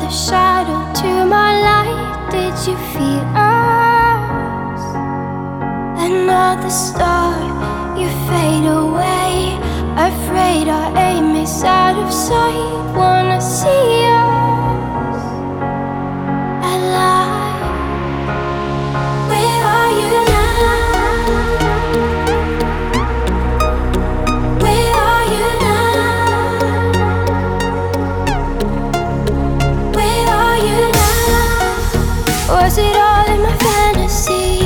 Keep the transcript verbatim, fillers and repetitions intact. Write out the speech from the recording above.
another shadow to my light. Did you feel us? Another star, you fade away. Afraid our aim is out of sight. Wanna see us alive. Where are you now? Where are you now? Where are you now? Was it all in my fantasy?